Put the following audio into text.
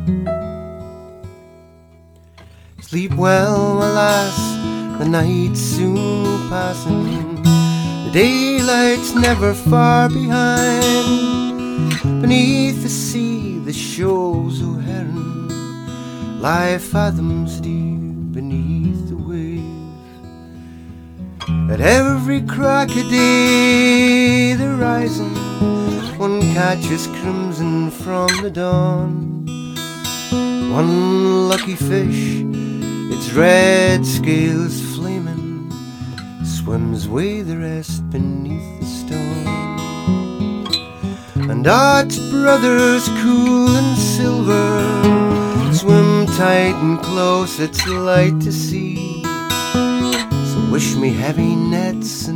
Sleep well, my lass, the night's soon passing, the daylight's never far behind. Beneath the sea the shoals o' heron lie fathoms deep beneath the wave. At every crack of day the rising one catches crimson from the dawn. One lucky fish, its red scales flaming, swims away the rest beneath the stone. And its brothers cool and silver swim tight and close, it's light to see. So wish me heavy nets and